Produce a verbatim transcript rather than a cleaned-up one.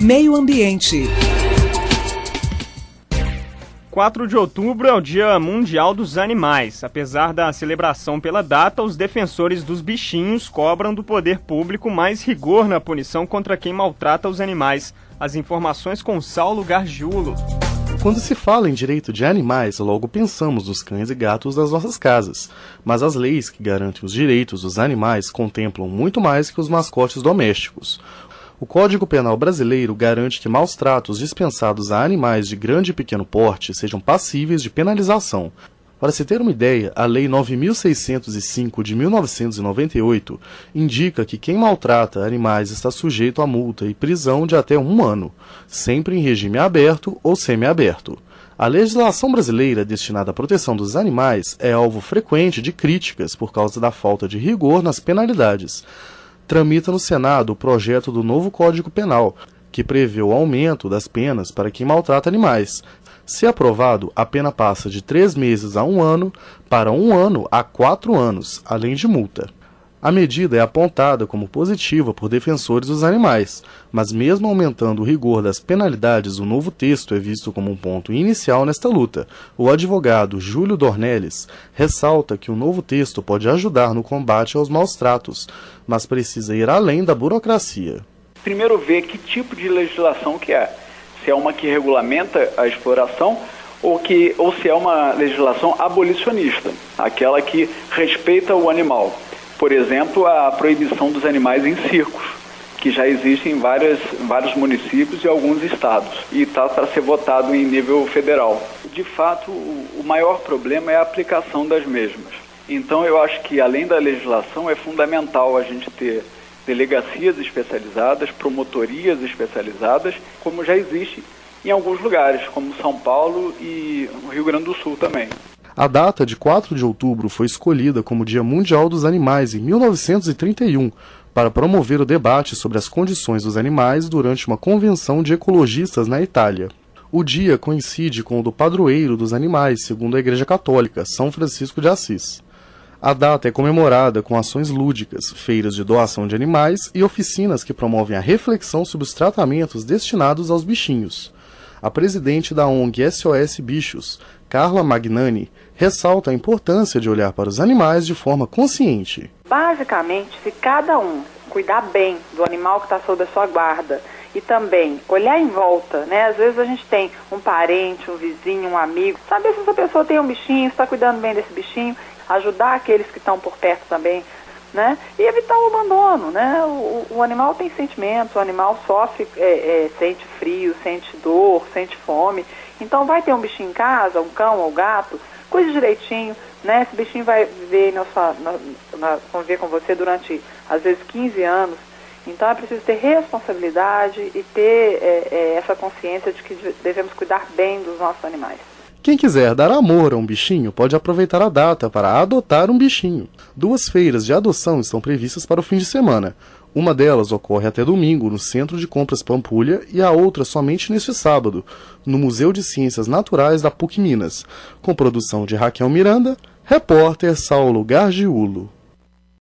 Meio Ambiente. quatro de outubro é o Dia Mundial dos Animais. Apesar da celebração pela data, os defensores dos bichinhos cobram do poder público mais rigor na punição contra quem maltrata os animais. As informações com Saulo Gargiulo. Quando se fala em direito de animais, logo pensamos nos cães e gatos das nossas casas. Mas as leis que garantem os direitos dos animais contemplam muito mais que os mascotes domésticos. O Código Penal brasileiro garante que maus tratos dispensados a animais de grande e pequeno porte sejam passíveis de penalização. Para se ter uma ideia, a Lei nove mil seiscentos e cinco de mil novecentos e noventa e oito indica que quem maltrata animais está sujeito a multa e prisão de até um ano, sempre em regime aberto ou semiaberto. A legislação brasileira destinada à proteção dos animais é alvo frequente de críticas por causa da falta de rigor nas penalidades. Tramita no Senado o projeto do novo Código Penal, que prevê o aumento das penas para quem maltrata animais. Se aprovado, a pena passa de três meses a um ano para um ano a quatro anos, além de multa. A medida é apontada como positiva por defensores dos animais, mas mesmo aumentando o rigor das penalidades, o novo texto é visto como um ponto inicial nesta luta. O advogado Júlio Dornelles ressalta que o novo texto pode ajudar no combate aos maus-tratos, mas precisa ir além da burocracia. Primeiro ver que tipo de legislação que é. Se é uma que regulamenta a exploração ou, que, ou se é uma legislação abolicionista, aquela que respeita o animal. Por exemplo, a proibição dos animais em circos, que já existe em várias, vários municípios e alguns estados, e está para ser votado em nível federal. De fato, o, o maior problema é a aplicação das mesmas. Então, eu acho que, além da legislação, é fundamental a gente ter delegacias especializadas, promotorias especializadas, como já existe em alguns lugares, como São Paulo e o Rio Grande do Sul também. A data de quatro de outubro foi escolhida como Dia Mundial dos Animais em mil novecentos e trinta e um, para promover o debate sobre as condições dos animais durante uma convenção de ecologistas na Itália. O dia coincide com o do padroeiro dos animais, segundo a Igreja Católica, São Francisco de Assis. A data é comemorada com ações lúdicas, feiras de doação de animais e oficinas que promovem a reflexão sobre os tratamentos destinados aos bichinhos. A presidente da O N G S O S Bichos, Carla Magnani, ressalta a importância de olhar para os animais de forma consciente. Basicamente, se cada um cuidar bem do animal que está sob a sua guarda e também olhar em volta, né? Às vezes a gente tem um parente, um vizinho, um amigo, saber se essa pessoa tem um bichinho, está cuidando bem desse bichinho, ajudar aqueles que estão por perto também, né? E evitar o abandono, né? O, o animal tem sentimentos, o animal sofre, é, é, sente frio, sente dor, sente fome. Então vai ter um bichinho em casa, um cão ou um gato, cuide direitinho, né? Esse bichinho vai viver na sua, na, na, conviver com você durante, às vezes, quinze anos. Então é preciso ter responsabilidade e ter é, é, essa consciência de que devemos cuidar bem dos nossos animais. Quem quiser dar amor a um bichinho pode aproveitar a data para adotar um bichinho. Duas feiras de adoção estão previstas para o fim de semana. Uma delas ocorre até domingo no Centro de Compras Pampulha e a outra somente neste sábado, no Museu de Ciências Naturais da PUC Minas, com produção de Raquel Miranda, repórter Saulo Gargiulo.